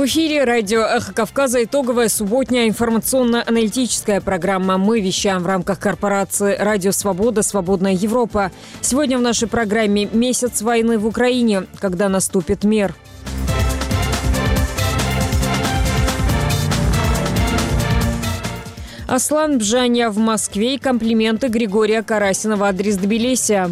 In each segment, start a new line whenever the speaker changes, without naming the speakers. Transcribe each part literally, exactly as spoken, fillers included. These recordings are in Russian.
эфире радио «Эхо Кавказа» итоговая субботняя информационно-аналитическая программа. Мы вещаем в рамках корпорации «Радио Свобода. Свободная Европа». Сегодня в нашей программе «Месяц войны в Украине. Когда наступит мир». Аслан Бжаня в Москве и комплименты Григория Карасина в адрес Тбилиси.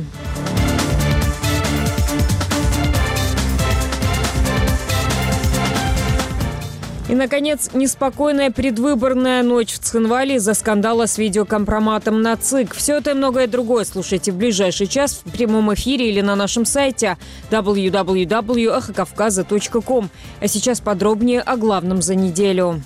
И, наконец, неспокойная предвыборная ночь в Цхинвале из-за скандала с видеокомпроматом на ЦИК. Все это и многое другое слушайте в ближайший час в прямом эфире или на нашем сайте дабл ю дабл ю дабл ю точка эхо кавказа точка ком. А сейчас подробнее о главном за неделю.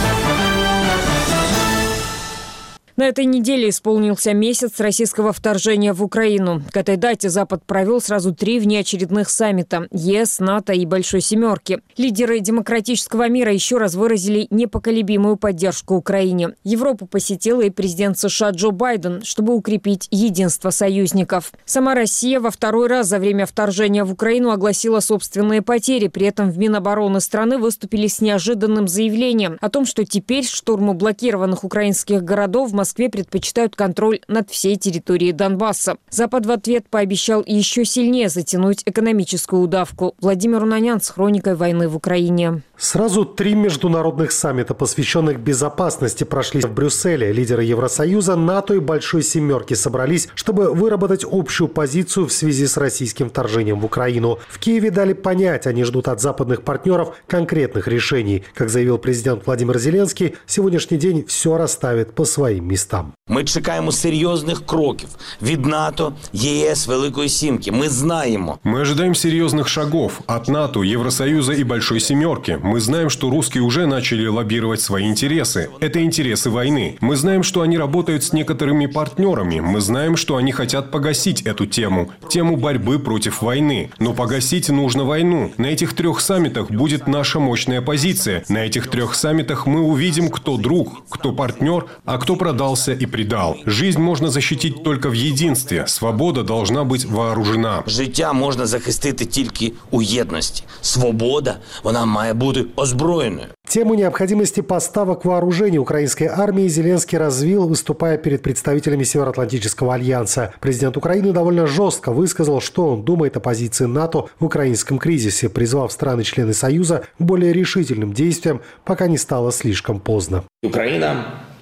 На этой неделе исполнился месяц российского вторжения в Украину. К этой дате Запад провел сразу три внеочередных саммита – ЕС, НАТО и Большой Семерки. Лидеры демократического мира еще раз выразили непоколебимую поддержку Украине. Европу посетил и президент США Джо Байден, чтобы укрепить единство союзников. Сама Россия во второй раз за время вторжения в Украину огласила собственные потери. При этом в Минобороны страны выступили с неожиданным заявлением о том, что теперь штурму блокированных украинских городов в Москве В Москве предпочитают контроль над всей территорией Донбасса. Запад в ответ пообещал еще сильнее затянуть экономическую удавку. Владимир Унанян с хроникой войны в Украине.
Сразу три международных саммита, посвященных безопасности, прошли в Брюсселе. Лидеры Евросоюза, НАТО и Большой Семерки собрались, чтобы выработать общую позицию в связи с российским вторжением в Украину. В Киеве дали понять, они ждут от западных партнеров конкретных решений. Как заявил президент Владимир Зеленский, сегодняшний день все расставит по своим местам.
Ми чекаємо серйозних кроків від НАТО, ЕС, Великої Сімки. Мы знаем.
Мы ожидаем серьезных шагов от НАТО, Евросоюза и Большой Семерки. Мы знаем, что русские уже начали лоббировать свои интересы. Это интересы войны. Мы знаем, что они работают с некоторыми партнерами. Мы знаем, что они хотят погасить эту тему. Тему борьбы против войны. Но погасить нужно войну. На этих трех саммитах будет наша мощная позиция. На этих трех саммитах мы увидим, кто друг, кто партнер, а кто продался и предал. Жизнь можно защитить только в единстве. Свобода должна быть вооружена.
Життя можна захистити тільки у єдності. Свобода, вона має бути озброєною.
Тему необходимости поставок вооружений украинской армии Зеленский развил, выступая перед представителями Североатлантического альянса. Президент Украины довольно жестко высказал, что он думает о позиции НАТО в украинском кризисе, призвав страны-члены Союза к более решительным действиям, пока не стало слишком поздно.
Украина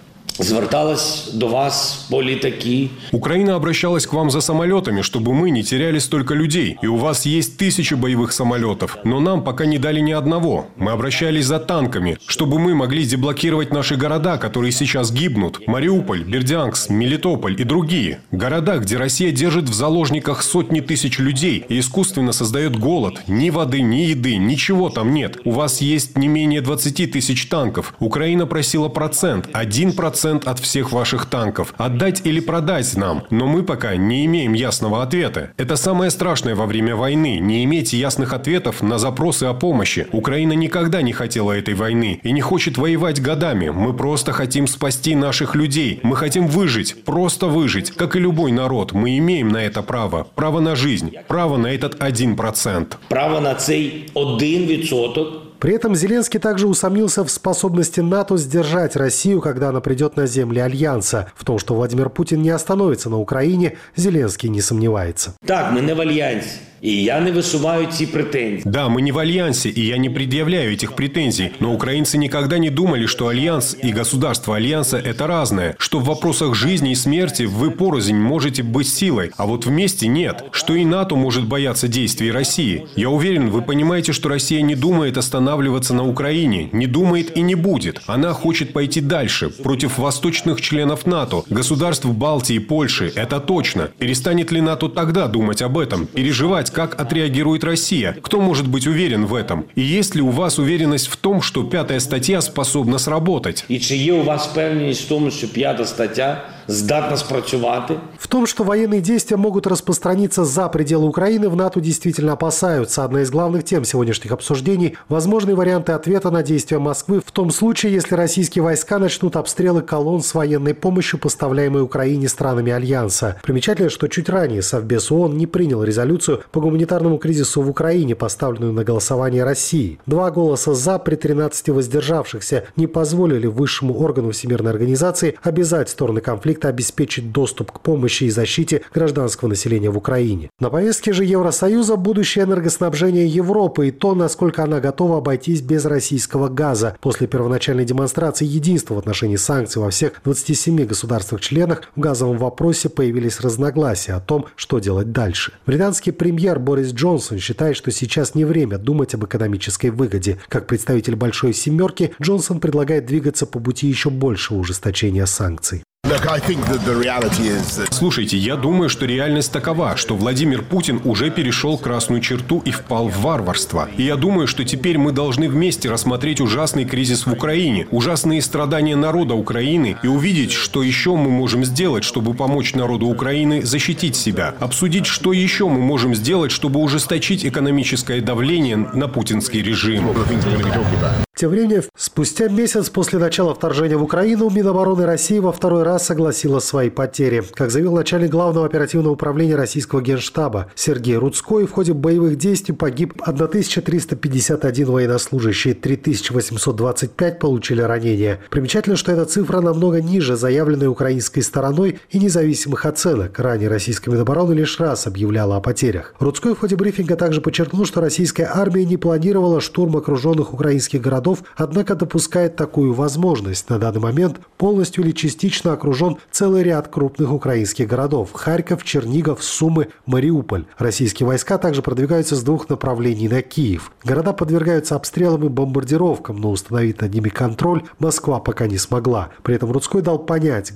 зверталась до вас по літаки.
Украина обращалась к вам за самолетами, чтобы мы не теряли столько людей. И у вас есть тысячи боевых самолетов. Но нам пока не дали ни одного. Мы обращались за танками, чтобы мы могли деблокировать наши города, которые сейчас гибнут. Мариуполь, Бердянск, Мелитополь и другие. Города, где Россия держит в заложниках сотни тысяч людей и искусственно создает голод. Ни воды, ни еды, ничего там нет. У вас есть не менее двадцати тысяч танков. Украина просила процент, один процент от всех ваших танков. Отдать или продать нам. Но мы пока не имеем ясного ответа. Это самое страшное во время войны. Не иметь ясных ответов на запросы о помощи. Украина никогда не хотела этой войны и не хочет воевать годами. Мы просто хотим спасти наших людей. Мы хотим выжить. Просто выжить. Как и любой народ. Мы имеем на это право. Право на жизнь. Право на этот один процент.
Право на цей один відсоток.
При этом Зеленский также усомнился в способности НАТО сдержать Россию, когда она придет на земли Альянса. В том, что Владимир Путин не остановится на Украине, Зеленский не сомневается.
Так, мы не в Альянсе. И я не высуваю эти претензии.
Да, мы не в Альянсе, и я не предъявляю этих претензий. Но украинцы никогда не думали, что Альянс и государство Альянса – это разное. Что в вопросах жизни и смерти вы порознь можете быть силой, а вот вместе нет. Что и НАТО может бояться действий России. Я уверен, вы понимаете, что Россия не думает останавливаться на Украине. Не думает и не будет. Она хочет пойти дальше, против восточных членов НАТО, государств Балтии, Польши. Это точно. Перестанет ли НАТО тогда думать об этом, переживать, как отреагирует Россия? Кто может быть уверен в этом? И есть ли у вас уверенность в том, что пятая статья способна сработать?
И чи є у вас впевненість в тому, що п'ята стаття здатна спрацювати.
В том, что военные действия могут распространиться за пределы Украины, в НАТО действительно опасаются. Одна из главных тем сегодняшних обсуждений – возможные варианты ответа на действия Москвы в том случае, если российские войска начнут обстрелы колонн с военной помощью, поставляемой Украине странами Альянса. Примечательно, что чуть ранее Совбез ООН не принял резолюцию по гуманитарному кризису в Украине, поставленную на голосование России. Два голоса «за» при тринадцати воздержавшихся не позволили высшему органу Всемирной организации обязать стороны конфликта обеспечить доступ к помощи и защите гражданского населения в Украине. На повестке же Евросоюза будущее энергоснабжения Европы и то, насколько она готова обойтись без российского газа. После первоначальной демонстрации единства в отношении санкций во всех двадцати семи государствах-членах в газовом вопросе появились разногласия о том, что делать дальше. Британский премьер Борис Джонсон считает, что сейчас не время думать об экономической выгоде. Как представитель «Большой семерки» Джонсон предлагает двигаться по пути еще большего ужесточения санкций.
Слушайте, я думаю, что реальность такова, что Владимир Путин уже перешел красную черту и впал в варварство. И я думаю, что теперь мы должны вместе рассмотреть ужасный кризис в Украине, ужасные страдания народа Украины и увидеть, что еще мы можем сделать, чтобы помочь народу Украины защитить себя. Обсудить, что еще мы можем сделать, чтобы ужесточить экономическое давление на путинский режим.
Тем временем, спустя месяц после начала вторжения в Украину, Минобороны России во второй раз согласила свои потери. Как заявил начальник Главного оперативного управления российского Генштаба Сергей Рудской, в ходе боевых действий погиб тысяча триста пятьдесят один военнослужащий, три тысячи восемьсот двадцать пять получили ранения. Примечательно, что эта цифра намного ниже заявленной украинской стороной и независимых оценок. Ранее российская Минобороны лишь раз объявляла о потерях. Рудской в ходе брифинга также подчеркнул, что российская армия не планировала штурм окруженных украинских городов, однако допускает такую возможность. На данный момент полностью или частично окружен целый ряд крупных украинских городов – Харьков, Чернигов, Сумы, Мариуполь. Российские войска также продвигаются с двух направлений на Киев. Города подвергаются обстрелам и бомбардировкам, но установить над ними контроль Москва пока не смогла. При этом Рудской дал понять,